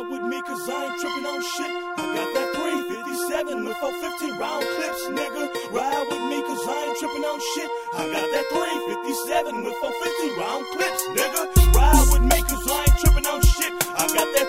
Ride with me cause I ain't tripping on shit. I got that 357 with 415 round clips, nigga. Ride with me cause I ain't tripping on shit. I got that 357 with 415 round clips, nigga. Ride with me cause I ain't tripping on shit. I got that